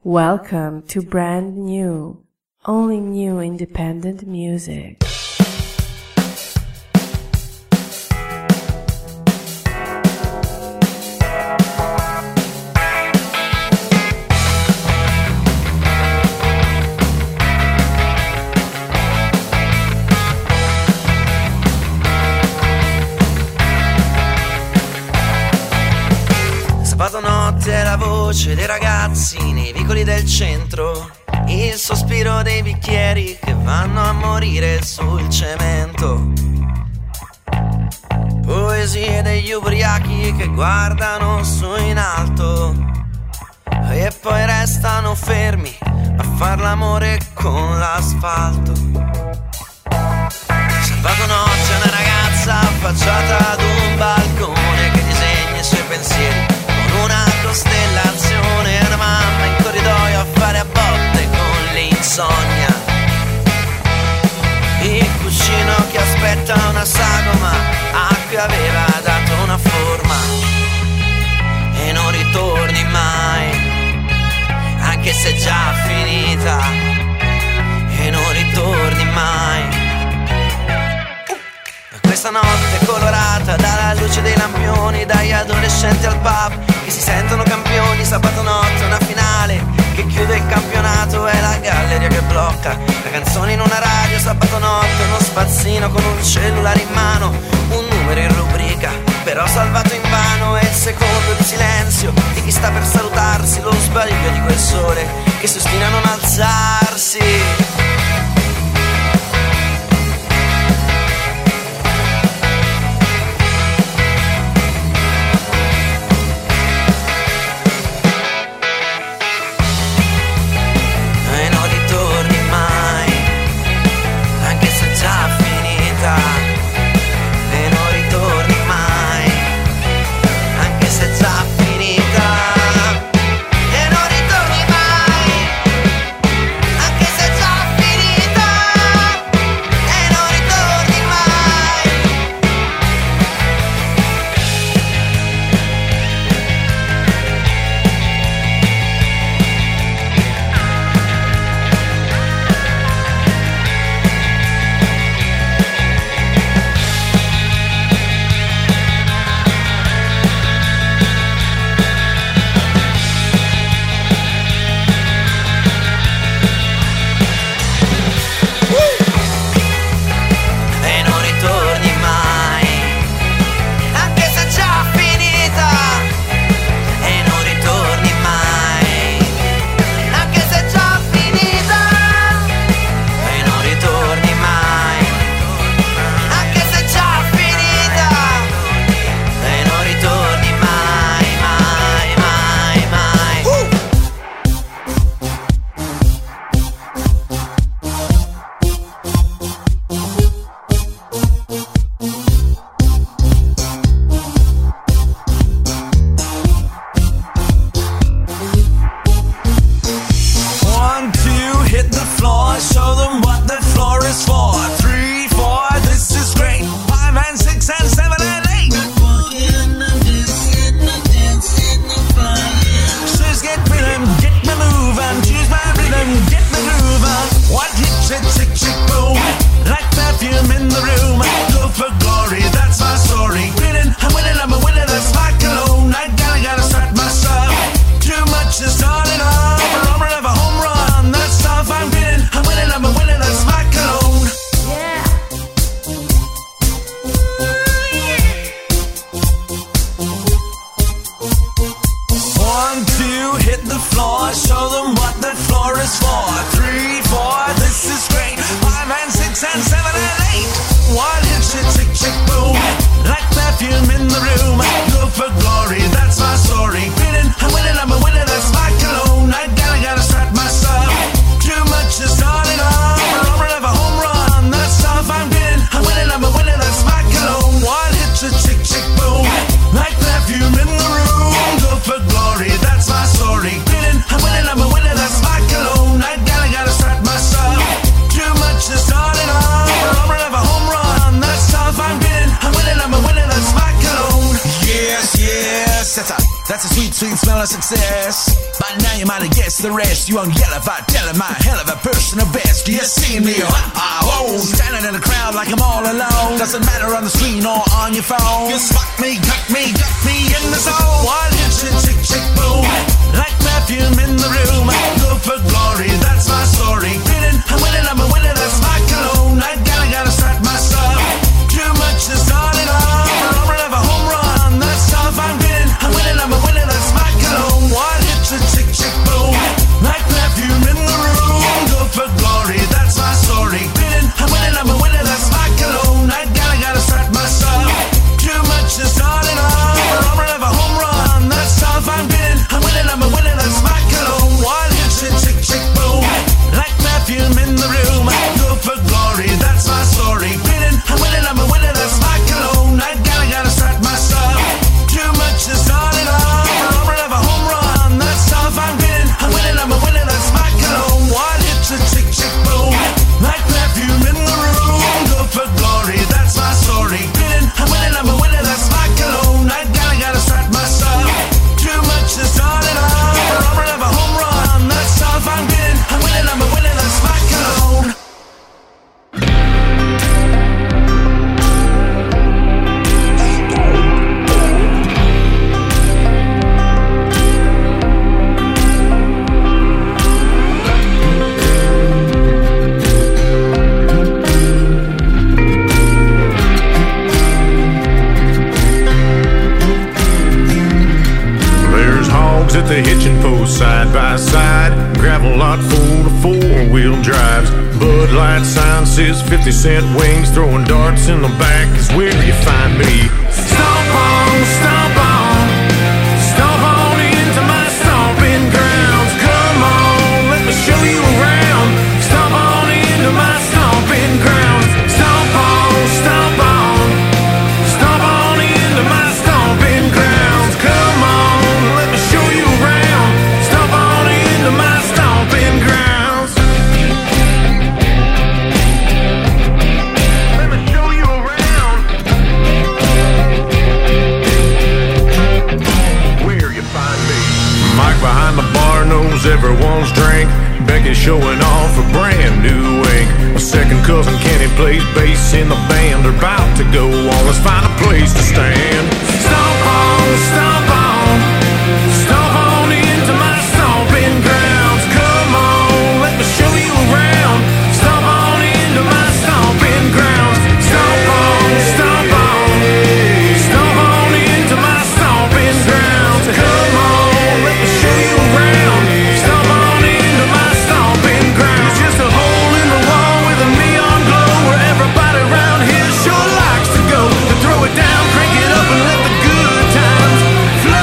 Welcome to brand new, only new independent music. Sabato notte la voce dei ragazzi nei vicoli del centro, il sospiro dei bicchieri che vanno a morire sul cemento, poesie degli ubriachi che guardano su in alto e poi restano fermi a far l'amore con l'asfalto. Sabato notte una ragazza affacciata ad un balcone che disegna i suoi pensieri con una costellazione, una mamma in corridoio a fare a botte con l'insonnia, il cuscino che aspetta una sagoma a cui aveva dato una forma e non ritorni mai, anche se è già finita, e non ritorni mai. Questa notte colorata dalla luce dei lampioni, dagli adolescenti al pub che si sentono campioni. Sabato notte una finale che chiude il campionato, è la galleria che blocca la canzone in una radio. Sabato notte uno spazzino con un cellulare in mano, un numero in rubrica però salvato in vano, è il secondo di silenzio di chi sta per salutarsi, lo sbadiglio di quel sole che si ostina a non alzarsi. That's a sweet, sweet smell of success. By now you might have guessed the rest. You ungallified, telling my hell of a personal best. Do you see me? Standing in a crowd like I'm all alone. Doesn't matter on the screen or on your phone. You spot me, got me in the zone. One hit, chick, chick, boom. Like perfume in the room. Go for glory, that's my story. I'm winning, that's my cologne. I gotta start myself. Too much is on and on. I'll have a home run, that's tough. I'm winning, that's my cologne. One hit, chick, chick, boom. Like perfume in the room. Go for glory, that's my story. I'm winning, that's my cologne. I gotta start myself. Too much is on and on. I'll have a home run, that's tough. I'm winning, that's my cologne. One hit, chick, chick, boom. Like perfume in the room. Go for glory, that's my story. I'm winning, that's my cologne. I gotta start myself. Too much is on and on. I'll have a home run, that's tough. I'm winning, that's my cologne. One hit, chick, chick, boom. Like perfume in the room. Go for glory, that's my story. I'm winning, that's my cologne. I gotta start myself. Too much is on and on. I'll have a home run, that's tough. I'm winning, that's my cologne. At the hitching post side by side, gravel lot full of four-wheel drives. Bud Light sign says 50-cent wings, throwing darts in the back is where you find me. Stomp on, stomp on, stomp on into my stomping grounds. Come on, let me show you around. Stomp on into my stomping grounds. Stomp on, stomp on, stomp on into my stomping grounds. Come on. My stomping grounds. Let me show you around. Where you find me. Mike behind the bar knows everyone's drink. Becky's showing off a brand new ink. My second cousin Kenny plays bass in the band. They're about to go on. Let's find a place to stand. Stomp on, stomp on, stomp on into my stomping grounds. Come on, let me show you around. Stomp on into my stomping grounds. Stomp on, stomp on, stomp on into my stomping grounds. Come on, let me show you around. Stomp on into my stomping grounds. It's just a hole in the wall with a neon glow where everybody around here sure likes to go. To throw it down, crank it up, and let the good times flow.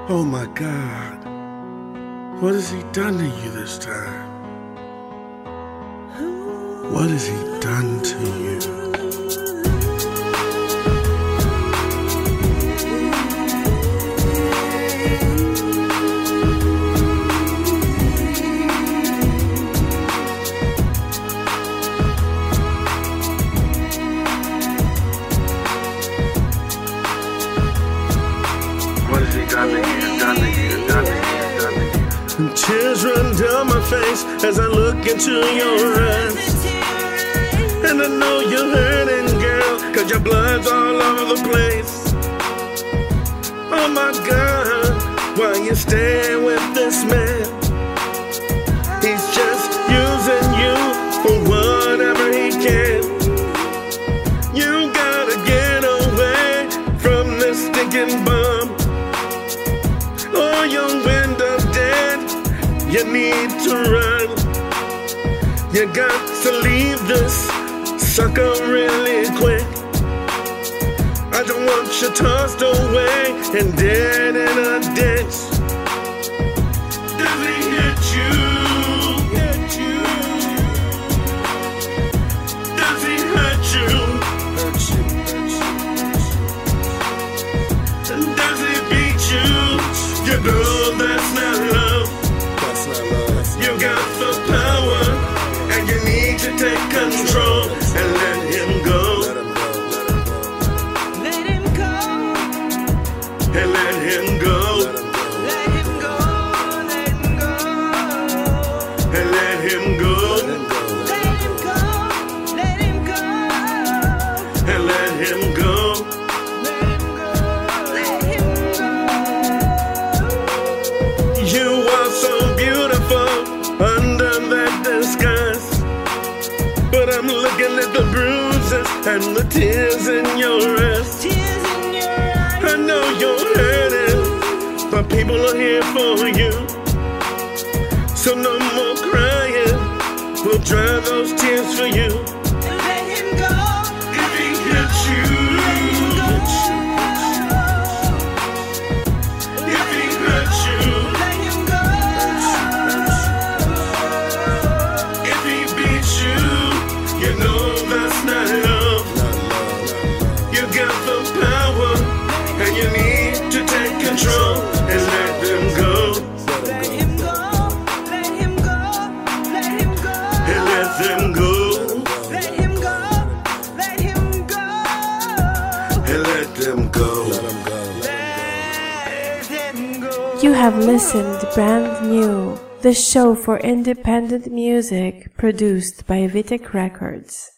Oh my God. What has he done to you this time? What has he done to you? What has he done to you? And tears run down my face as I look into your eyes. And I know you're hurting, girl, 'cause your blood's all over the place. Oh my God, why you staying with this man? He's just using you for whatever he can. You gotta get away from this stinking bum. Oh, your window's dead, you need to run. You got to leave this sucker really quick. I don't want you tossed away and dead in a ditch. Does he hit you? Does he hurt you? And does he beat you? You know that's not love. You got the power and you need to take control and let him go. Let him go. And let him go. Let him go. Let him go. And let him go. Let him go. Let him go. And let him go. Let him go. You are so beautiful under that disguise, but I'm looking at the bruises and the tears in your eyes. Tears in your eyes. I know you're hurting, but people are here for you. So no more crying, we'll dry those tears for you. And let him go. If he hits you, if he hurts you, Let him go. if he beats you, you know that's not love. You got the power, and you need to take control and let them go. Let him go. Let him go. Let him go. And let them go. Let him go. Let him go. And let them go. Let him go. You have listened Brand New, the show for independent music produced by Vitek Records.